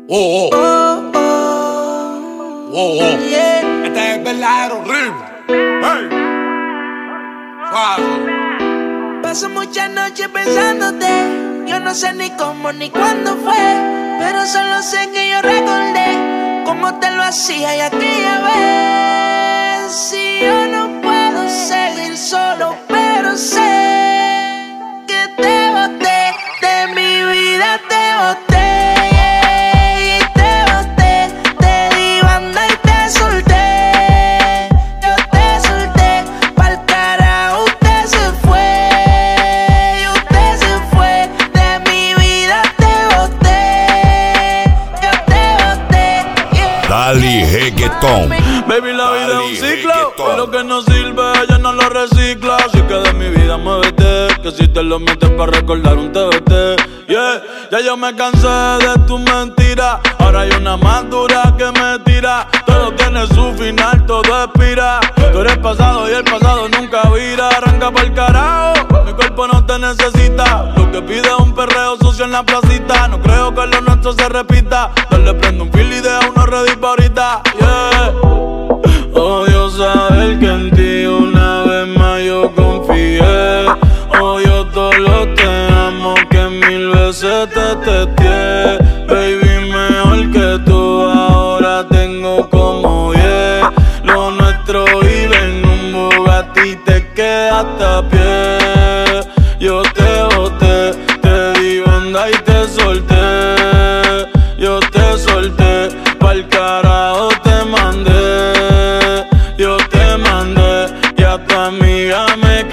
Oh, oh. Oh, oh. Yeah. Este es el verdadero ritmo. Hey. Suave. Paso muchas noches pensándote. Yo no sé ni cómo ni cuándo fue, pero solo sé que yo recordé cómo te lo hacía y aquella vez. Si yo no puedo seguir solo, pero sé que te boté, de mi vida te boté. Dale reggaetón. Baby, la vida es un ciclo y lo que no sirve ya no lo recicla. Así que de mi vida muévete, que si te lo metes para recordar un TBT. Yeah, ya yo me cansé de tus mentiras. Ahora hay una más dura que me tira. Todo tiene su final, todo expira. Tú eres pasado y el pasado nunca vira. Arranca pa'l carajo, mi cuerpo no te necesita. Lo que pide es un perreo sucio en la placita. No creo que lo nuestro se repita. Dale, prendo un fil y deja uno ready pa' ahorita. Yeah. Odio saber que en ti una vez más yo confié. Odio todo lo te amo que mil veces te testé. Baby, mejor que tú ahora tengo como 10. Lo nuestro vive en un Bugatti, te quedaste a pie. Yo te boté, te di banda y te solté. Yo te solté, pa'l carajo te mandé. Yo te mandé y a tu amiga me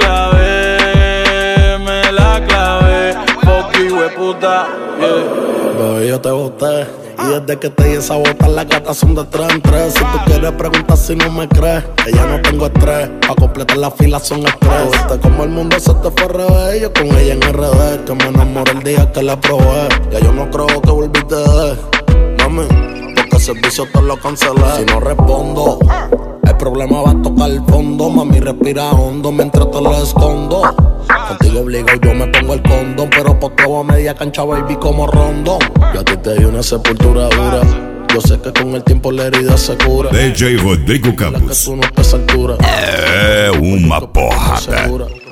clavé. Me la clavé, fuck hueputa, yeah. Bebé, yo te boté. Y desde que te di esa bota, las gatas son de 3 en 3. Si tú quieres preguntar si no me crees, que ya no tengo estrés. Pa' completar la fila son estrés. Viste como el mundo se te fue al revés. Yo con ella en RD, que me enamoré el día que la probé. Ya yo no creo que volviste de mami, porque el servicio te lo cancelé. Si no respondo, el problema va a tocar el fondo. Mami, respira hondo mientras te lo escondo. Contigo obligado yo me pongo el condón, pero posteo a media cancha, baby, como Rondón. Yo a ti te di una sepultura dura. Yo sé que con el tiempo la herida se cura. DJ Rodrigo Que Campos. tú no estás a esa altura. É uma porrada.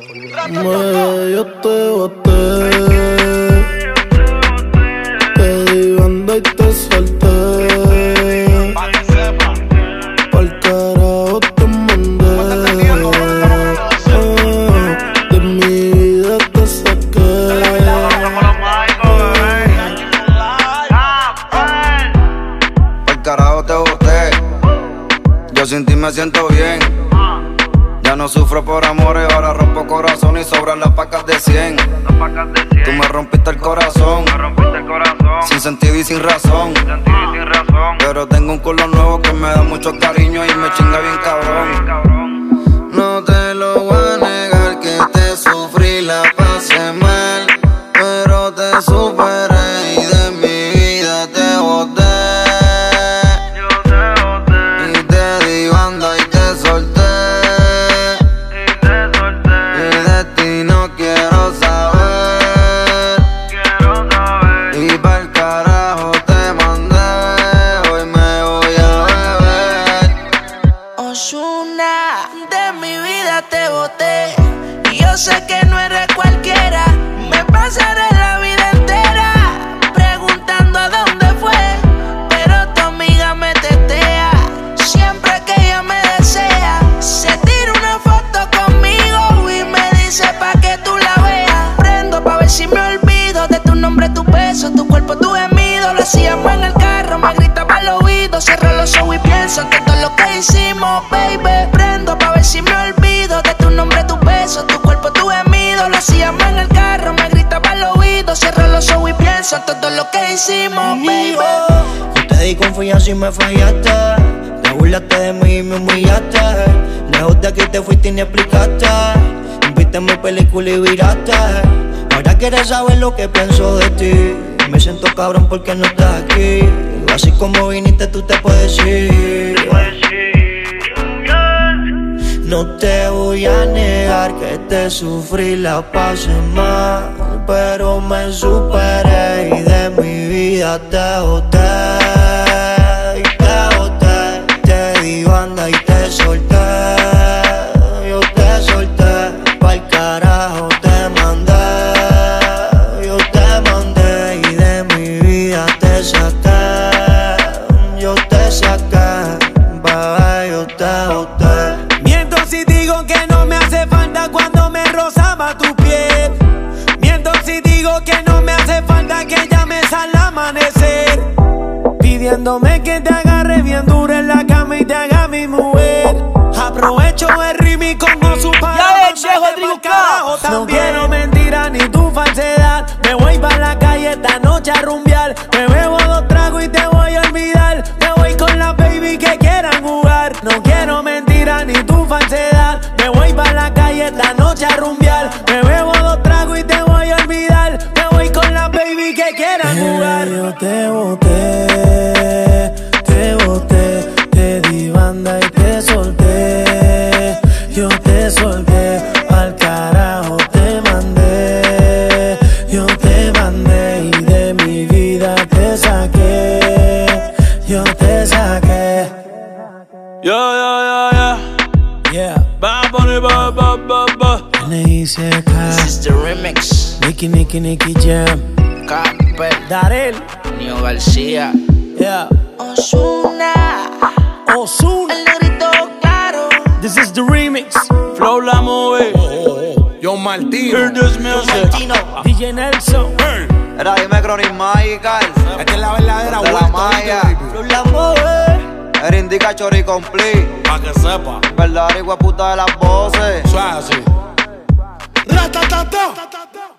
Yo te boté, te di banda y te solté. Pa'l carajo te mandé. De mi vida te saqué. Pa'l carajo te boté. Yo sin ti me siento bien. Ya no sufro por amores, ahora rompo corazón y sobran las pacas de 100. Tú me rompiste el corazón, sin sentido y sin razón. Pero tengo un culo nuevo que me da mucho cariño y me chinga bien cabrón. No te lo voy a negar que te sufrí, la pasé mal, pero te superé y de mi vida te boté. Y te di banda y te solté. Sé que no eres cualquiera, me pasaré la vida entera preguntando a dónde fue, pero tu amiga me tetea. Siempre que ella me desea, se tira una foto conmigo y me dice pa' que tú la veas. Prendo pa' ver si me olvido de tu nombre, tu beso, tu cuerpo, tu gemido. Lo hacíamos en el carro, me gritaba al oído. Cierro los ojos y pienso en todo lo que hicimos, baby. Prendo pa' ver si me olvido de tu nombre, tu beso, tu cuerpo, tu gemido. Lo hacíamos en el carro, me gritaba al oído. Cierro los ojos y pienso en todo lo que hicimos, baby. Yo te di confianza y me fallaste. Te burlaste de mí y me humillaste. Lejos de aquí te fuiste y ni explicaste. Viste mi película y viraste. Ahora quieres saber lo que pienso de ti. Me siento cabrón porque no estás aquí. Así como viniste tú te puedes ir. No te voy a negar que te sufrí, la pasé mal, pero me superé y de mi vida vida te boté. Y te boté. Te di banda y te solté. Yo te solté. Pa'l carajo te mandé. Yo te mandé. Y de mi vida te saqué. Yo te saqué. Bebé, yo te boté. Miento si digo que no me hace falta cuando me rozaba tu piel. Miento si digo que no me hace falta que llames al amanecer. Pidiéndome que te agarre bien duro en la cama y te haga mi mujer. Aprovecho el ritmo y como su palabra. No quiero mentira ni tu falsedad. Me voy pa' la calle esta noche a rumbear. Me bebo 2 tragos y te voy a olvidar. Me voy con la baby que quieran jugar. No quiero mentira ni tu falsedad. Me voy pa' la calle esta noche a rumbear. Me bebo 2 tragos y te voy a olvidar. Me voy con la baby que quieran jugar. Yo te boté, te boté. Te di banda y te solté. Yo te solté, al carajo te mandé. Yo te mandé y de mi vida te saqué. Yo te saqué. Yeah. Bad Bunny, ba, ba, ba, ba. N.I.C.K. This is the remix. Nicky Jam. Capel, Darel. Nio García, Yeah. Ozuna, Ozuna. el negrito claro. This is the remix. Flow la movie. John Martino. Hear this music. DJ Nelson. Era dime Chronic Magical. Esta es la verdadera De la vuelta, Maya. ¿viste, La mueve. Era indica Chori Complete. Pa' que sepa. Verdadera hijueputa de las voces. Eso es así. Ratatata.